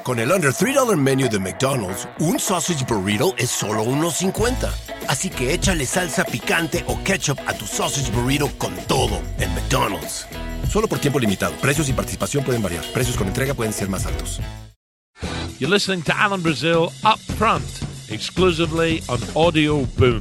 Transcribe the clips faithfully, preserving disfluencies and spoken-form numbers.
Con el under three dollar menu de McDonald's, un sausage burrito es solo one cincuenta. Así que échale salsa picante o ketchup a tu sausage burrito con todo en McDonald's. Solo por tiempo limitado. Precios y participación pueden variar. Precios con entrega pueden ser más altos. You're listening to Alan Brazil Up Front, exclusively on Audio Boom.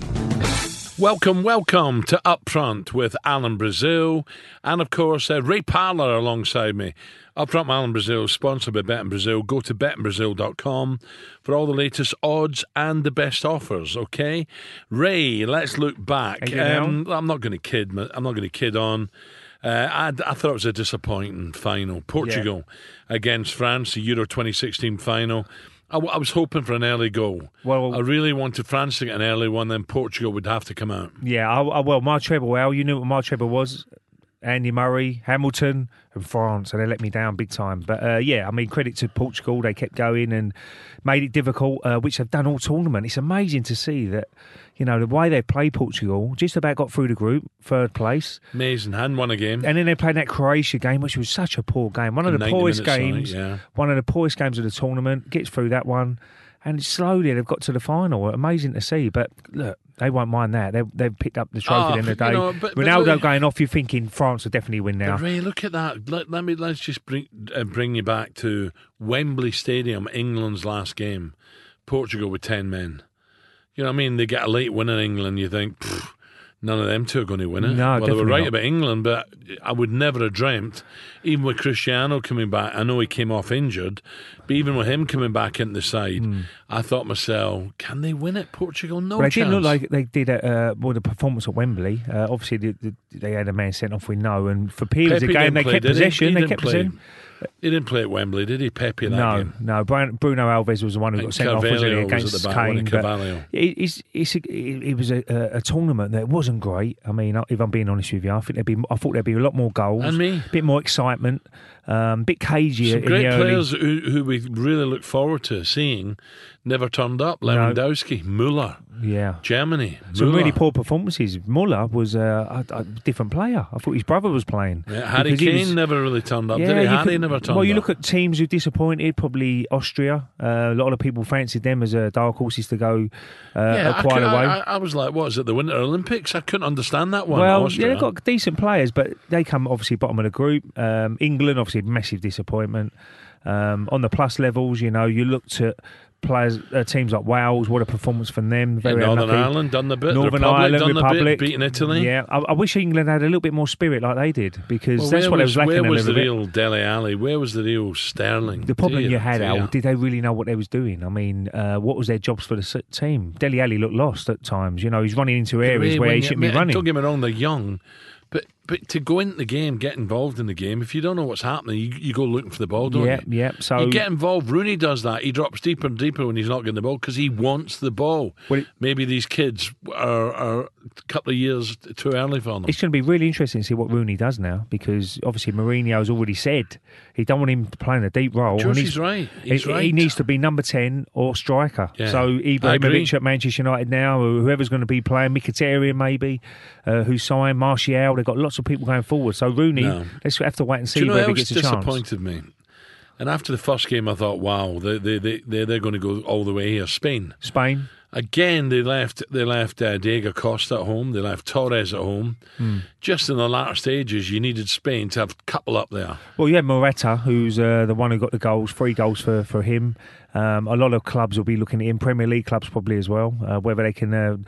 Welcome, welcome to Up Front with Alan Brazil, and of course uh, Ray Parler alongside me. Up Front with Alan Brazil, sponsored by Bet Brazil. Go to bet brazil dot com for all the latest odds and the best offers. Okay, Ray, let's look back. Um, I'm not going to kid. I'm not going to kid on. Uh, I, I thought it was a disappointing final. Portugal yeah. against France, the Euro twenty sixteen final. I, I was hoping for an early goal. Well, I really wanted France to get an early one, then Portugal would have to come out. Yeah, I, I, well, my treble, well, you knew what my treble was. Andy Murray, Hamilton and France, and they let me down big time. But uh, yeah, I mean, credit to Portugal. They kept going and made it difficult, uh, which they've done all tournament. It's amazing to see that, you know, the way they play Portugal, just about got through the group, third place. Amazing, hadn't won a game. And then they played that Croatia game, which was such a poor game. One of the poorest games, side, yeah. one of the poorest games of the tournament, gets through that one. And slowly they've got to the final. Amazing to see. But look, they won't mind that. They, they've picked up the trophy oh, at the end of the day. You know, but, Ronaldo but, going off, you're thinking France will definitely win now. But Ray, look at that. Let, let me, let's just bring, uh, bring you back to Wembley Stadium, England's last game. Portugal with ten men. You know what I mean? They get a late win in England. You think, none of them two are going to win it. No, well, they were right not. about England, but I would never have dreamt, even with Cristiano coming back, I know he came off injured, but even with him coming back into the side, mm. I thought myself, can they win it, Portugal? No well, they chance. They didn't look like they did at, uh, well, the performance at Wembley. Uh, obviously, the, the, they had a man sent off, we know, and for periods of the game, they play, kept possession. He? He they kept possession. He didn't play at Wembley, did he? Pepe that no, game? No, no. Bruno Alves was the one who got and sent Carvalho off, wasn't he, against was at the back, Kane. Carvalho. It, it's, it's a, it, it was a, a, a tournament that wasn't great. I mean, if I'm being honest with you, I think there'd be, I thought there'd be a lot more goals, and me, a bit more excitement, um, a bit cagey. Some in great the early... players who, who we really look forward to seeing never turned up. Lewandowski, no. Muller, yeah, Germany. Some Muller. really poor performances. Muller was uh, a, a different player. I thought his brother was playing. Yeah, Harry Kane was, never really turned up, yeah, did he? Harry could, never turned up. Well, you look at teams who disappointed, probably Austria. Uh, a lot of people fancied them as a dark horses to go uh, yeah, quite I, a way. I, I was like, what is it, the Winter Olympics? I couldn't understand that one. Well, Austria. yeah, they've got decent players, but they come obviously bottom of the group. Um, England, obviously, massive disappointment. Um, on the plus levels, you know, you looked at players, uh, teams like Wales, what a performance from them. Very yeah, Northern unlucky. Ireland done the bit. Northern the Republic Ireland, done Republic, the bit, beating Italy. Yeah, I, I wish England had a little bit more spirit like they did, because well, that's what was, I was lacking Where was a the little real bit. Dele Alli? Where was the real Sterling? The problem dear, you had, dear. Al, did they really know what they was doing? I mean, uh, what was their jobs for the team? Dele Alli looked lost at times. You know, he's running into areas where he you, shouldn't mate, be running. Don't get me wrong, they're young. But but to go into the game, get involved in the game, if you don't know what's happening, you, you go looking for the ball, don't yeah, you? Yeah, So you get involved. Rooney does that. He drops deeper and deeper when he's not getting the ball because he wants the ball. Well, it, Maybe these kids are, are a couple of years too early for them. It's going to be really interesting to see what Rooney does now, because obviously Mourinho's already said he don't want him playing a deep role. George, he's right. He's he, right. He needs to be number ten or striker. Yeah. So Ibrahimovic at Manchester United now, or whoever's going to be playing, Mkhitaryan maybe, uh, who signed Martial. They've got lots of people going forward. So Rooney, no. let's have to wait and see Do you know whether he gets a chance. Disappointed me. And after the first game, I thought, wow, they they they they're, they're going to go all the way here. Spain, Spain. Again, they left. They left uh, Diego Costa at home. They left Torres at home. Mm. Just in the latter stages, you needed Spain to have a couple up there. Well, you had Morata, who's uh, the one who got the goals, three goals for for him. Um, a lot of clubs will be looking at him. Premier League clubs probably as well. Uh, whether they can. Uh,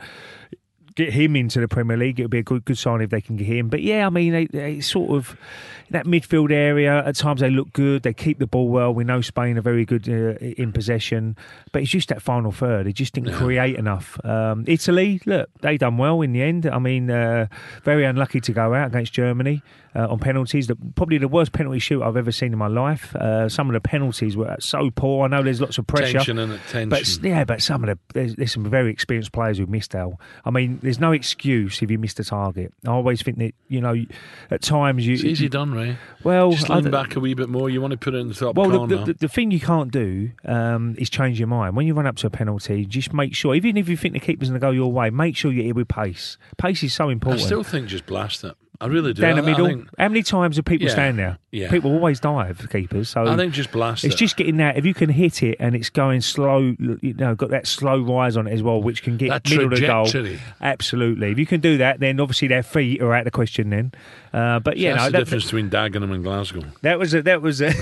Get him into the Premier League, it'll be a good good sign if they can get him. But yeah, I mean, they, they sort of that midfield area. At times they look good. They keep the ball well. We know Spain are very good uh, in possession, but it's just that final third. They just didn't yeah. create enough. Um, Italy, look, they done well in the end. I mean, uh, very unlucky to go out against Germany uh, on penalties. The, probably the worst penalty shoot I've ever seen in my life. Uh, some of the penalties were so poor. I know there's lots of pressure, tension and tension. But yeah, but some of the there's, there's some very experienced players who missed out. I mean. There's no excuse if you missed a target. I always think that, you know, at times you... It's easy done, Ray. Well... Just lean back a wee bit more. You want to put it in the top well, corner. Well, the, the, the thing you can't do um, is change your mind. When you run up to a penalty, just make sure, even if you think the keeper's going to go your way, make sure you're here with pace. Pace is so important. I still think just blast it. I really do. Down the I, middle. I think, How many times do people Yeah, stand there? yeah. People always dive, keepers. So I think just blast it's it. just getting that. If you can hit it and it's going slow, you know, got that slow rise on it as well, which can get That middle of the goal. trajectory. Absolutely. If you can do that, then obviously their feet are out of the question. Then, uh, but yeah, That's no, the that, difference between Dagenham and Glasgow. that was a, that was. A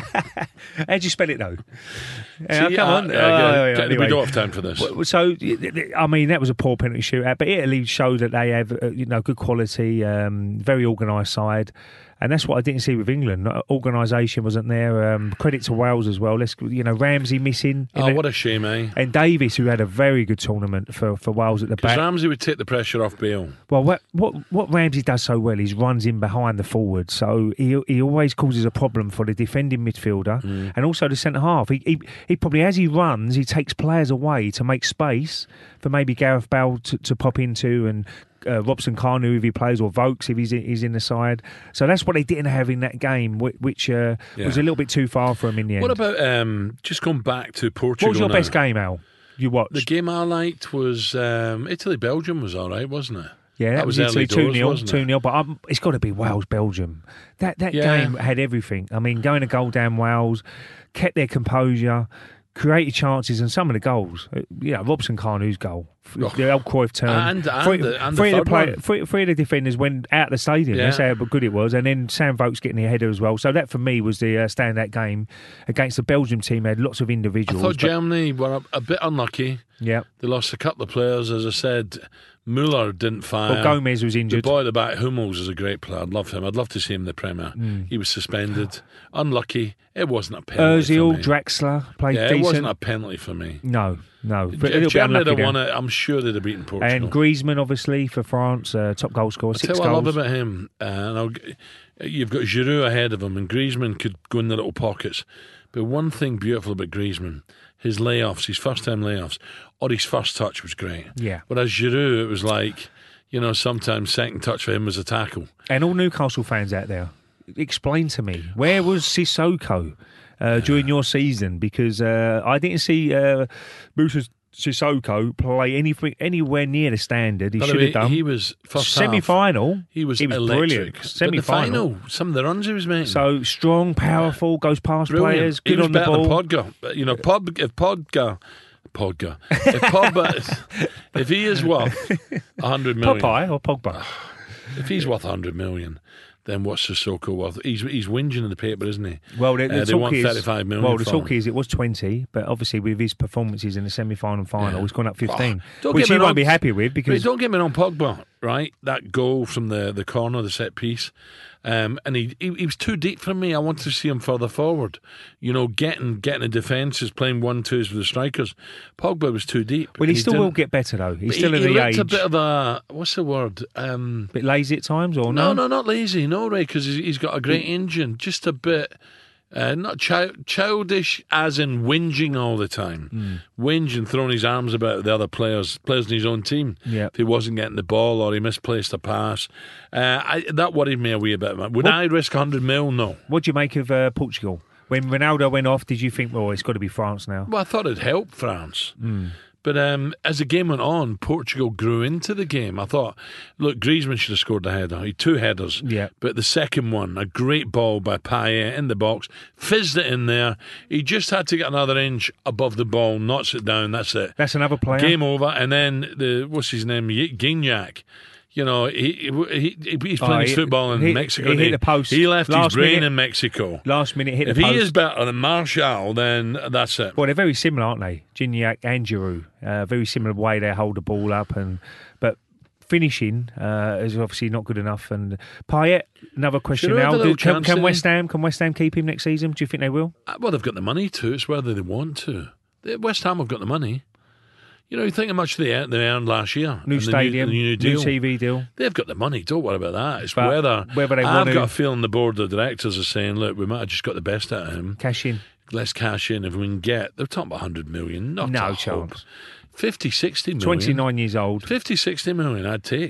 How'd you spell it though? Yeah, See, come uh, on. uh, Oh, yeah, yeah, We anyway. don't have time for this. Well, So, I mean, that was a poor penalty shootout, but Italy showed that they have, uh, you know, good quality, um, very organised side, and that's what I didn't see with England. Organisation wasn't there. Um, credit to Wales as well. Let's, you know, Ramsey missing. in Oh, the- what a shame, eh? and Davis, who had a very good tournament for, for Wales at the Because back. Ramsey would take the pressure off Bale. Well, what, what what Ramsey does so well is runs in behind the forward, so he he always causes a problem for the defending midfielder Mm. and also the centre half. He, he he probably, as he runs, he takes players away to make space for maybe Gareth Bale to, to pop into, and uh, Robson Kanu if he plays, or Vokes if he's in, he's in the side. So that's what they didn't have in that game, which, which uh, Yeah. was a little bit too far for him in the end. What about um, just going back to Portugal? what was your now. best game, Al? You watched? The game I liked was um, Italy Belgium was all right, wasn't it? Yeah, that, That was was early Italy two doors, nil, wasn't it? two nil. But um, it's got to be Wales Belgium. That that Yeah. game had everything. I mean, going to goal down Wales, kept their composure, created chances, and some of the goals. uh, You know, Robson Kanu's goal, f- Oh. the old Cruyff turn. And- and three, the- and the three of third the play, one. three, three of the defenders went out of the stadium. Yeah. That's how good it was. And then Sam Vokes getting the header as well. So that for me was the uh, standout game against the Belgium team. They had lots of I individuals. thought but- Germany were a, a bit unlucky. yeah. They lost a couple of players, as I said. Muller didn't fire. Well, Gomez was The injured. boy at the back, Hummels, is a great player. I'd love him. I'd love to see him in the Premier. Mm. He was suspended. Unlucky. It wasn't a penalty Ozil, for me. Draxler played yeah, decent. it wasn't a penalty for me. No, no. But a little If bit Germany unlucky had there. won it, I'm sure they'd have beaten Portugal. And Griezmann, obviously, for France, uh, top goal scorer, I six tell you what I goals. love about him, uh, and I'll, g- you've got Giroud ahead of him, and Griezmann could go in the little pockets. But one thing beautiful about Griezmann, his layoffs, his first time layoffs, or his first touch was great. Yeah. Whereas Giroud, it was like, you know, sometimes second touch for him was a tackle. And all Newcastle fans out there, explain to me, where was Sissoko uh, during your season? Because uh, I didn't see uh, Musa Sissoko play anything anywhere near the standard he By the should way, have done. he was first half, Semi-final, He was, he was electric. brilliant. But the Semi-final. final, some of the runs he was making. So strong, powerful, goes past Brilliant. players, He good was on the better ball. than Podga. But, You know, Pod, if Podga, Podga, if Pogba, if he is worth a hundred million, Popeye or Pogba? if he's worth a hundred million, then what's Sissoko worth? He's he's whinging in the paper, isn't he? Well, the, the Uh, they talk want is, thirty-five million well, the for talk him. is it was twenty, but obviously with his performances in the semi-final and final, Yeah. he's gone up fifteen, Oh, don't which get he me won't wrong. be happy with But because don't get me wrong, Pogba, right? That goal from the, the corner, the set piece, um, and he, he he was too deep for me. I wanted to see him further forward. You know, getting getting the defences, playing one twos with the strikers. Pogba was too deep. well, he and still didn't- will get better though. He's but still he, at he the looked age. a bit of a what's the word? Um, bit lazy at times, or no, no? no, not lazy. No, Ray, because he's, he's got a great engine. Just a bit. Uh, not child, childish, as in whinging all the time, Mm. whinging, throwing his arms about with the other players, players in his own team. Yeah. If he wasn't getting the ball or he misplaced a pass, uh, I, that worried me a wee bit. Would What- I risk a hundred mil? No. What do you make of uh, Portugal? When Ronaldo went off, did you think, well, it's got to be France now? Well, I thought it'd help France. Mm. But um, as the game went on, Portugal grew into the game. I thought, look, Griezmann should have scored the header. He had two headers. Yeah. But the second one, a great ball by Payet in the box, fizzed it in there. He just had to get another inch above the ball, knocks it down. That's it. That's another player. Game over. And then the what's his name, Gignac. You know, he, he, he he's playing Oh, his he- football in he- Mexico. he hit and the post He left last his brain minute. in Mexico. Last minute hit If the he post. is better than Martial, then that's it. Well, they're very similar, aren't they? Gignac and Giroud. Uh, very similar way they hold the ball up, and but finishing uh, is obviously not good enough. And Payet, another question Giroud had now: a little Do, can, chance, can didn't West he? Ham can West Ham keep him next season? Do you think they will? Uh, Well, they've got the money to. It's whether they want to. They- West Ham have got the money. You know, you think how much they earned, they earned last year. New and the stadium, the new, new deal. T V deal. They've got the money. Don't worry about that. It's But whether, whether they I've want to- got a feeling the board of directors are saying, look, we might have just got the best out of him. Cash in. Let's cash in if we can get. They're talking about one hundred million. Not No a hope. chance. fifty, sixty million. twenty-nine years old. fifty, sixty million I'd take.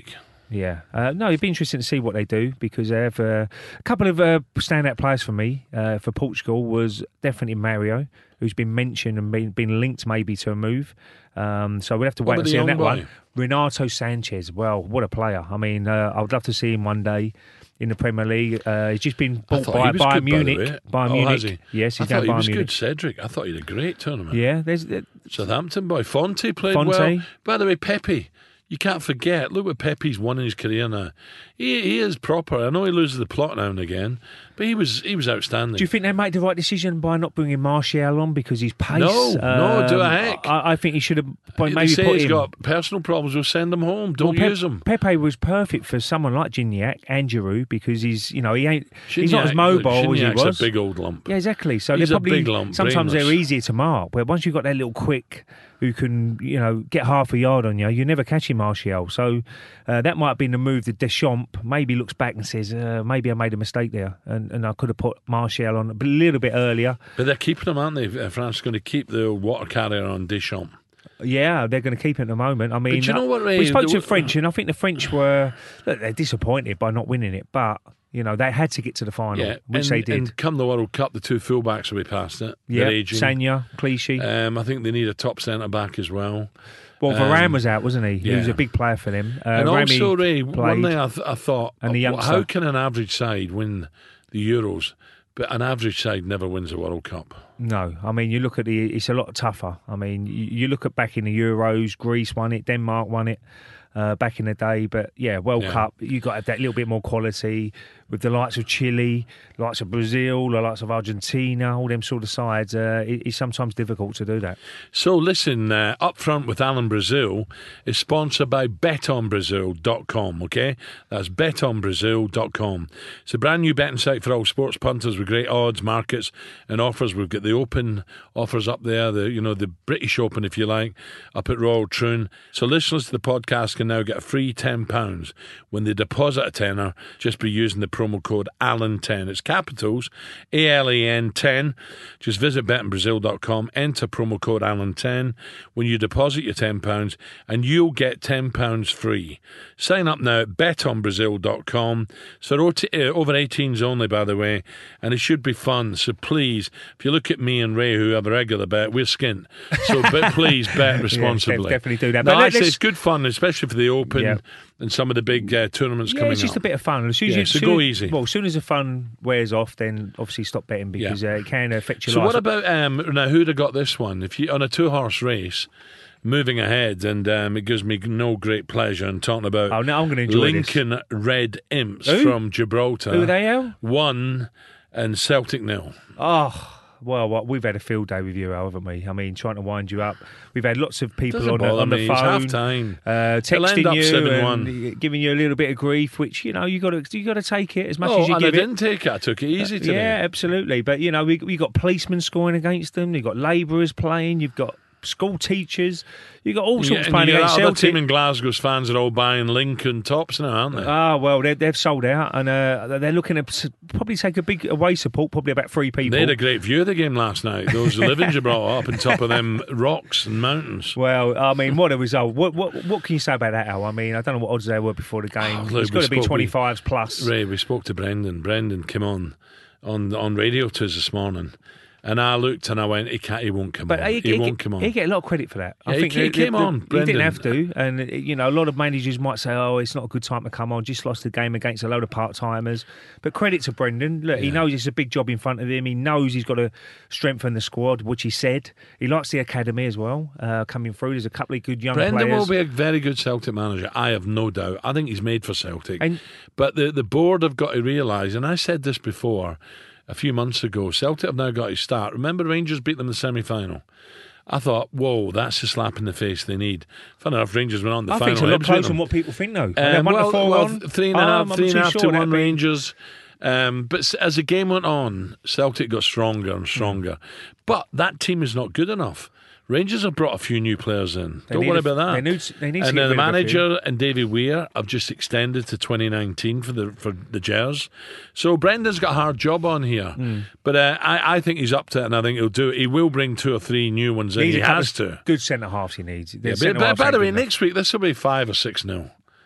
Yeah. Uh, no, it'd be interesting to see what they do because they have uh, a couple of uh, standout players for me uh, for Portugal was definitely Mario, who's been mentioned and been, been linked maybe to a move. Um, so we'll have to wait What and about see the on that young one. boy? Renato Sanchez, well, what a player. I mean, uh, I would love to see him one day in the Premier League. Uh, he's just been I bought thought by he was Bayern good, by the Munich. way. Bayern Oh, Munich. has he? Yes, I he's thought now he Bayern was Munich. good, Cedric. I thought he had a great tournament. Yeah, there's uh, Southampton boy. Fonte played Fonte. well. By the way, Pepe. You can't forget. Look what Pepe's won in his career now. He, he is proper. I know he loses the plot now and again, but he was he was outstanding. Do you think they made the right decision by not bringing Martial on because his pace? No, no, do a Um, heck. I, I think he should have They maybe say put he's him. got personal problems. We'll send him home. Don't Well, Pe- use him. Pepe was perfect for someone like Gignac and Giroud because he's, you know, he ain't, he's not as Gignac- mobile as he Gignac's was. a big old lump. Yeah, exactly. So He's they're a probably big lump, sometimes brainless. they're easier to mark. But once you've got that little quick who can, you know, get half a yard on you, you never catch him, Martial. So uh, that might have been the move that Deschamps maybe looks back and says, uh, maybe I made a mistake there, and, and I could have put Martial on a little bit earlier. But they're keeping him, aren't they? Uh, France is going to keep the water carrier on Deschamps. Yeah, they're going to keep it at the moment. I mean, But you know what, Ray, we spoke the- to the French, and I think the French were look, they're disappointed by not winning it, but you know they had to get to the final, Yeah, which and, they did. And come the World Cup, the two fullbacks will be past it. Yeah, They're aging. Sagna, Clichy. Um, I think they need a top centre back as well. well, Varane um, was out, wasn't he? He was yeah. a big player for them. Uh, and Remy also, Ray, one played. thing I, th- I thought, And the uh, youngster. how can an average side win the Euros, but an average side never wins a World Cup? No, I mean you look at the. It's a lot tougher. I mean you, you look at back in the Euros, Greece won it, Denmark won it. Uh, back in the day, but yeah, World Yeah. Cup, you got to have that little bit more quality with the likes of Chile, likes of Brazil, the likes of Argentina, all them sort of sides. Uh, it, it's sometimes difficult to do that. So listen, uh, Up Front with Alan Brazil is sponsored by bet on brazil dot com, okay? That's bet on brazil dot com. It's a brand new betting site for all sports punters with great odds, markets and offers. We've got the Open offers up there, the you know the British Open, if you like, up at Royal Troon. So listeners to the podcast can now get a free ten pounds when they deposit a tenner just by using the promo code Alan ten. It's capitals, A L A N ten. Just visit bet on brazil dot com, enter promo code Alan ten when you deposit your ten pounds and you'll get ten pounds free. Sign up now at bet on brazil dot com. So over eighteens only, by the way, and it should be fun. So please, if you look at me and Ray, who have a regular bet, we're skint. So but please bet responsibly. Yeah, definitely do that. No, But I let- say let's- it's good fun, especially for the Open Yeah. and some of the big uh, tournaments Yeah, coming it's just up. a bit of fun. As soon as Yeah, you, so soon- go easy. Well, as soon as the fun wears off, then obviously stop betting because Yeah. uh, it can affect your So life. what about um, now? Who'd have got this one? If you on a two-horse race, moving ahead, and um, it gives me no great pleasure in talking about Oh, no, I'm going to enjoy this. Lincoln Red Imps Who? from Gibraltar. Who are they, Al? One and Celtic nil. Oh, well, what, we've had a field day with you, Al, haven't we? I mean, trying to wind you up. We've had lots of people Doesn't on, the, bother on the me. phone. It's half time. Uh, It'll end texting up you seven one. and giving you a little bit of grief, which you know you got to you got to take it as much Oh, as you and I give it. didn't take it. I took it easy today. Yeah, absolutely. But you know, we we got policemen scoring against them. You've got labourers playing. You've got school teachers. You've got all sorts Yeah, and playing you got against other Celtic. team in Glasgow's fans are all buying Lincoln tops now, aren't they? Ah, well, they're, they've sold out, and uh, they're looking to s- probably take a big away support, probably about three people. They had a great view of the game last night. Those who live in Gibraltar up on top of them rocks and mountains. Well, I mean, what a result! What what what can you say about that, Al? I mean, I don't know what odds there were before the game. Oh, look, it's got we to be spoke- twenty-fives plus. Ray, we spoke to Brendan. Brendan came on on on radio to us this morning, and I looked and I went, he can't, he won't come But on. he, He, he, won't he, come on. he get a lot of credit for that. I Yeah, he think ca- he the- came the- on, He Brendan. didn't have to, and you know, a lot of managers might say, "Oh, it's not a good time to come on." Just lost the game against a load of part timers. But credit to Brendan. Look, he Yeah. knows it's a big job in front of him. He knows he's got to strengthen the squad, which he said. He likes the academy as well, uh, coming through. There's a couple of good young Brendan players. will be a very good Celtic manager. I have no doubt. I think he's made for Celtic. And- but the the board have got to realise, and I said this before a few months ago, Celtic have now got to start. Remember Rangers beat them in the semi-final? I thought, whoa, that's a slap in the face they need. Fun enough, Rangers went on the I final. think it's a lot Hibs beat closer them. than what people think, though. Um, They won well, the four well, one. three and a Um, half, I'm three and a too half sure to that'd one be- Rangers. Um, but s- as the game went on, Celtic got stronger and stronger. But that team is not good enough. Rangers have brought a few new players in. They Don't need worry a- about that. they need- they need to and get then the rid of a few. manager and Davy Weir have just extended to twenty nineteen for the for the Gers. So Brendan's got a hard job on here. Hmm. But uh, I, I think he's up to it, and I think he'll do it. He will bring two or three new ones in. Needs He a couple has of to. Good centre halves he needs. Yeah, but, but by the way, next week this will be five or six nil.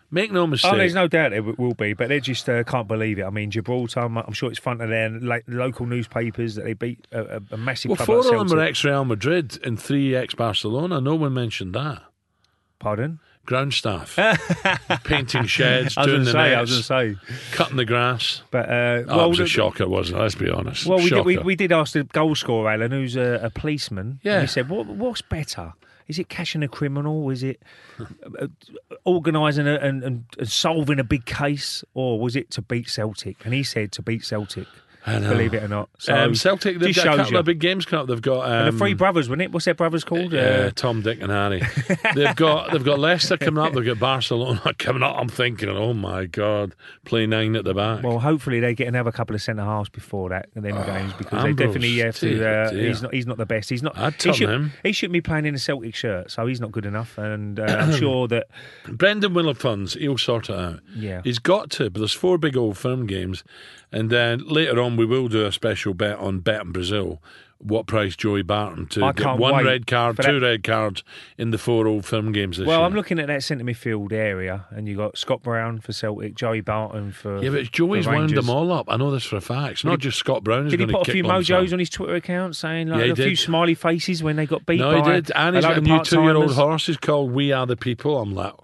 Make no mistake. Oh, there's no doubt it w- will be, but they just uh, can't believe it. I mean, Gibraltar, I'm, I'm sure it's front of their like, local newspapers that they beat a, a, a massive Well, club four like of them Celtic. were ex-Real Madrid and three ex-Barcelona. No one mentioned that. Pardon? Ground staff. Painting sheds, I was doing going the to say, I nets, was going to say. cutting the grass. But, uh, Oh, well, it was a the- shocker, wasn't it? Let's be honest. Well, we did, we, Shocker. we did ask the goal scorer, Alan, who's a, a policeman. Yeah. And he said, what, what's better? Is it catching a criminal? Is it uh, organising a, and, and, and solving a big case? Or was it to beat Celtic? And he said to beat Celtic. I know. Believe it or not. So um, Celtic, they've just got a shows couple you. of big games coming up. They've got um, And the three brothers, wasn't it? What's their brothers called? uh, Tom, Dick, and Harry. they've got they've got Leicester coming up. They've got Barcelona coming up. I'm thinking, oh my God, play nine at the back. Well, hopefully they get another couple of centre halves before that in them games because they Ambrose, definitely have to. dear, Uh, dear. he's not. He's not the best. He's not. I'd he, turn should, him. he shouldn't be playing in a Celtic shirt, so he's not good enough. And uh, I'm sure that. Brendan Willifons, he'll sort it out. Yeah. He's got to, but there's four big old firm games. And then later on, we will do a special bet on Bet in Brazil. What price Joey Barton to I get can't one wait red card, for two that. red cards in the four old firm games this Well, year. I'm looking at that centre midfield area, and you got Scott Brown for Celtic, Joey Barton for. Yeah, but Joey's for wound Rangers. them all up. I know this for a fact. It's not just Scott Brown who's Did he going to put a kick few lumps mojos up. on his Twitter account saying like Yeah, he a few did. smiley faces when they got beat No, by he did. And he's a got load a of new two-year-old part-timers? horse. He's called We Are the People. I'm like,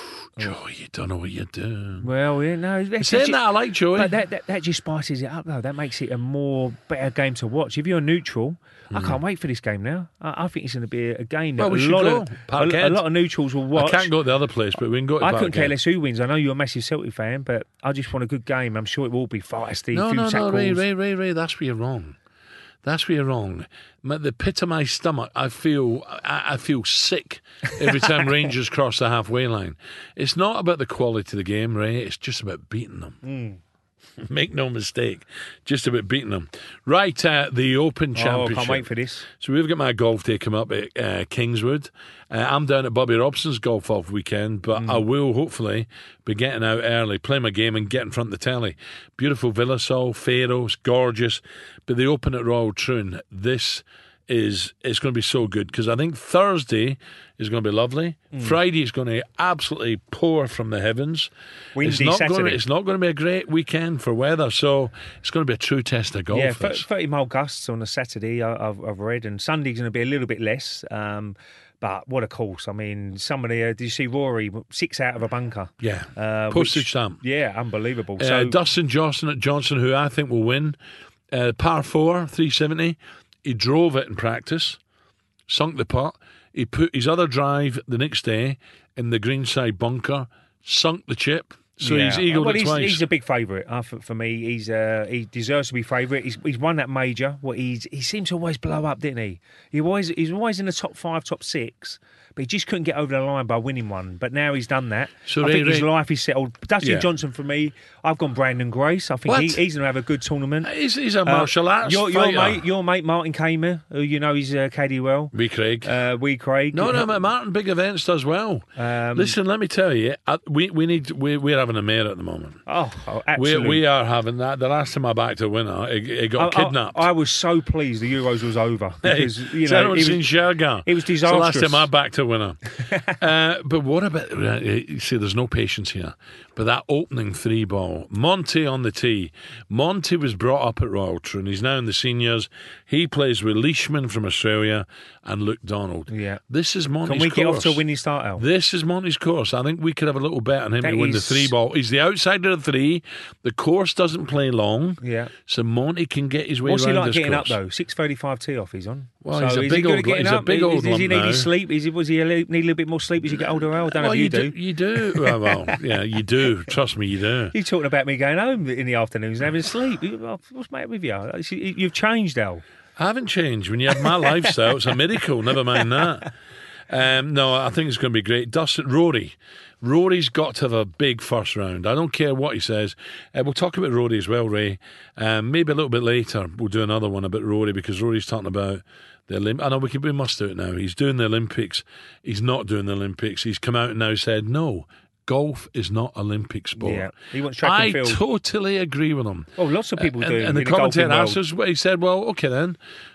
Joey, you don't know what you're doing. Well, yeah, no. That's Saying ju- that, I like Joey. But that, that that just spices it up, though. That makes it a more better game to watch. If you're neutral, I can't wait for this game now. I, I think it's going to be a, a game that Well, we a should lot go. of a, Parkhead. a lot of neutrals will I watch. can't go to the other place, but we can go to I couldn't care Parkhead. less who wins. I know you're a massive Celtic fan, but I just want a good game. I'm sure it will be feisty. No, few no, no, tackles. Ray, Ray, Ray, Ray, that's where you're wrong. That's where you're wrong. My, the pit of my stomach, I feel, I, I feel sick every time Rangers cross the halfway line. It's not about the quality of the game, Ray. It's just about beating them. Mm. Make no mistake, just about beating them. Right, uh, the Open Oh, Championship. can't wait for this. So we've got my golf day come up at uh, Kingswood. Uh, I'm down at Bobby Robson's golf off weekend, but Mm. I will hopefully be getting out early, play my game and get in front of the telly. Beautiful Villasol, Pharos, gorgeous. But the Open at Royal Troon, this is it's going to be so good because I think Thursday is going to be lovely. Mm. Friday is going to absolutely pour from the heavens. Windy it's not Saturday. Going to, it's not going to be a great weekend for weather, so it's going to be a true test of golf. Yeah, this. thirty mile gusts on a Saturday, I- I've, I've read, and Sunday's going to be a little bit less. Um, but what a course. I mean, somebody, uh, did you see Rory? Six out of a bunker. Yeah, Uh, postage which- stamp. Yeah, unbelievable. Uh, So, Dustin Johnson at Johnson, who I think will win, uh, par four, three seventy. He drove it in practice, sunk the putt. He put his other drive the next day in the greenside bunker, sunk the chip. So yeah. he's eagled well, it he's, twice. he's a big favourite uh, for, for me. He's uh, he deserves to be favourite. He's, he's won that major. What he's he seemed to always blow up, didn't he? He always he's always in the top five, top six. But he just couldn't get over the line by winning one. But now he's done that. So I Ray- think his Ray- life is settled. Dustin Yeah. Johnson for me. I've gone Brandon Grace. I think he, What? he's going to have a good tournament. He's, he's a martial Uh, arts your, your fighter. mate, your mate Martin Kamer, who you know he's uh, Caddy well. Wee Craig. Uh, Wee Craig. no, no, but Martin Big Events does well. Um, Listen, let me tell you, uh, we we need we we're having a mare at the moment. Oh, oh We absolutely. we are having that. The last time I backed a winner, it, it got I- I- kidnapped. I, was so pleased the Euros was over because you know Everyone's it seen was, Shergar. it was It's the last disastrous. time I backed a winner. uh, but what about, uh, you see, there's no patience here. But that opening three ball, Monty on the tee. Monty was brought up at Royal Troon. He's now in the seniors. He plays with Leishman from Australia and Luke Donald. Yeah. This is Monty's Can we get off course. to a winning start, Al? This is Monty's course. I think we could have a little bet on him That to win the is- three ball. He's the outsider of the three. The course doesn't play long. Yeah. So Monty can get his way What's he around like this getting course. up though? Six thirty-five tee off he's on. Well, so he's a is big he good old- at getting he's a up? big Is- old Does he one need now. his sleep? Is he, was he a li- need a little bit more sleep as you get older? Al? I don't know Well, if you you do. You do. Well, well, yeah, you do. Trust me, you do. You're talking about me going home in the afternoons and having sleep. What's the matter with you? You've changed, Al. I haven't changed. When you have my lifestyle, it's a miracle. Never mind that. Um, no, I think it's going to be great. Dustin, Rory. Rory's got to have a big first round. I don't care what he says. Uh, we'll talk about Rory as well, Ray. Um, maybe a little bit later we'll do another one about Rory because Rory's talking about the Olympics. I know we, can, we must do it now. He's doing the Olympics. He's not doing the Olympics. He's come out and now said, no, golf is not Olympic sport. Yeah, he wants track I and field. totally agree with him. Oh, lots of people and, do. And in the the golfing commentator world. asked us, he said, well, okay then,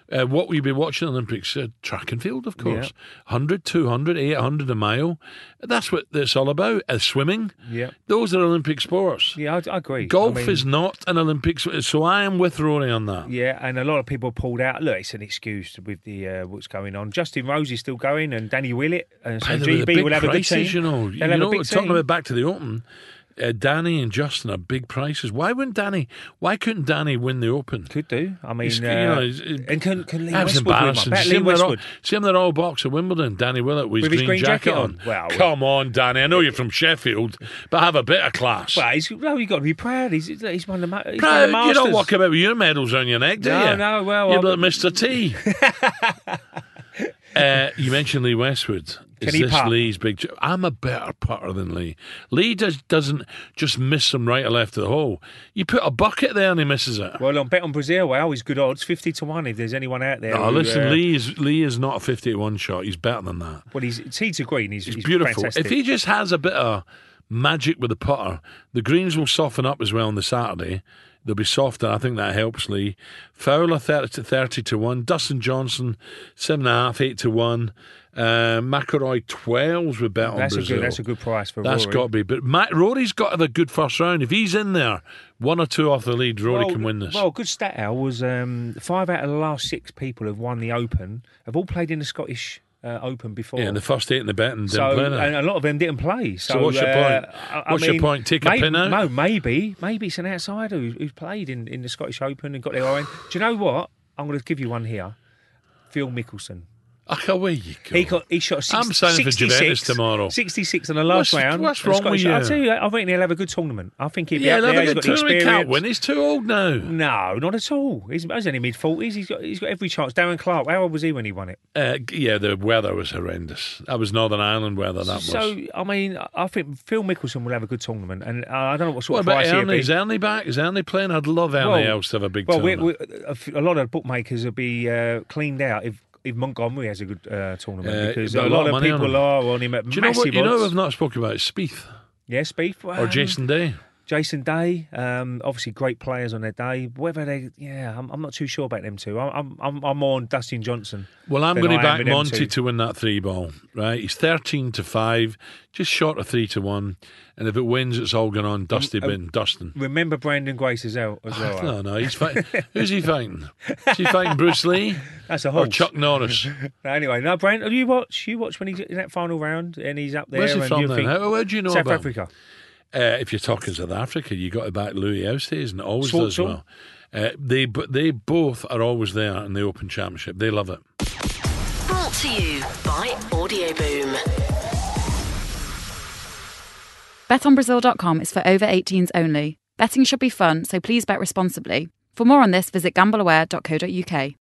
Uh, what will you be watching Olympics? Uh, track and field, of course. Yeah. one hundred, two hundred, eight hundred a mile. That's what it's all about. Uh, swimming. Yeah. Those are Olympic sports. Yeah, I, I agree. Golf I mean, is not an Olympic sport, so I am with Rory on that. Yeah, and a lot of people pulled out. Look, it's an excuse with the uh, what's going on. Justin Rose is still going, and Danny Willett. And so G B will have prices, a good team. You know, They'll you know talking team. about back to the Open. Uh, Danny and Justin are big prices. Why wouldn't Danny? Why couldn't Danny win the Open? Could do. I mean, he's, uh, you know, he's, and can, can Lee that was Westwood embarrassing. win one? See Lee him, Westwood. All, see him that all box at Wimbledon. Danny Willett with, with his green, green jacket, jacket on. on. Well, come on, Danny. I know you're from Sheffield, but have a bit of class. Well, he's, no, you've got to be proud. He's, he's won the, he's proud. won the Masters. You don't walk about with your medals on your neck, do no, you? No, well, you're I'm, like Mister T. uh, you mentioned Lee Westwood. Is Can he this putt? Lee's big? I'm a better putter than Lee. Lee does, doesn't just miss them right or left of the hole. You put a bucket there and he misses it. Well, on Bet on Brazil, well, he's good odds, fifty to one. If there's anyone out there, Oh, who, listen, uh, Lee is Lee is not a fifty to one shot. He's better than that. Well, he's tee to green. He's, He's, he's beautiful. Fantastic. If he just has a bit of magic with the putter, the greens will soften up as well on the Saturday. They'll be softer. I think that helps Lee. Fowler thirty to thirty to one. Dustin Johnson seven and a half, eight to one. Uh, McIlroy twelves with Bet on that's Brazil. A good, that's a good price for That's Rory. got to be. But Matt, Rory's got to have a good first round. If he's in there, one or two off the lead, Rory well, can win this. Well, good stat, Al, was um, five out of the last six people who've won the Open have all played in the Scottish uh, Open before. Yeah, and the first eight in the bet and didn't so, play that. And a lot of them didn't play. So, So what's your uh, point? I, What's I your mean, point? Take a maybe, pin out? No, maybe. Maybe it's an outsider who, who's played in, in the Scottish Open and got their own. Do you know what? I'm going to give you one here. Phil Mickelson. Ach, away you go. He got he shot. Six, I'm signing for Juventus tomorrow. sixty-six in the last What's- round. what's The wrong with Scottish- you? I tell you, I think he'll have a good tournament. I think he'll be Yeah, up they'll there. have a He's good got the tournament. He experience. can't win. He's too old now. No, not at all. He's, he's only mid forties. He's got he's got every chance. Darren Clark. How old was he when he won it? Uh, yeah, the weather was horrendous. That was Northern Ireland weather. That So was. I mean, I think Phil Mickelson will have a good tournament, and uh, I don't know what sort What of about price he'll Ernie? be. Is Ernie back? Is Ernie playing? I'd love Ernie Well- else to have a big Well, we, tournament. we, a f- a lot of bookmakers will be uh, cleaned out if. If Montgomery has a good uh, tournament, Uh, because got a lot of money on people him. are on him at Do you know massive what? You know, odds. we've not spoken about Spieth Yeah, Spieth or um, Jason Day. Jason Day, um, obviously great players on their day. Whether they, yeah, I'm, I'm not too sure about them two. I'm, I'm, I'm more on Dustin Johnson. Well, I'm than going to I am back with them Monty two. to win that three ball. Right, he's thirteen to five, just short of three to one. And if it wins, it's all going on Dusty Um, bin, Dustin. Remember Brandon Grace as well. As well No, no, he's fighting. Who's he fighting? Is he fighting Bruce Lee That's a or horse. Chuck Norris? No, anyway, no, Brandon, you watch, you watch when he's in that final round and he's up there. Where's he and from you then? think, How, how do you know South about him? Africa. Uh, if you're talking South Africa, you got to back Louis Oosthuizen, and always Swartzel. does well. Uh, they but they both are always there in the Open Championship. They love it. Brought to you by Audio Boom. bet on brazil dot com is for over eighteens only. Betting should be fun, so please bet responsibly. For more on this, visit gamble aware dot co dot uk.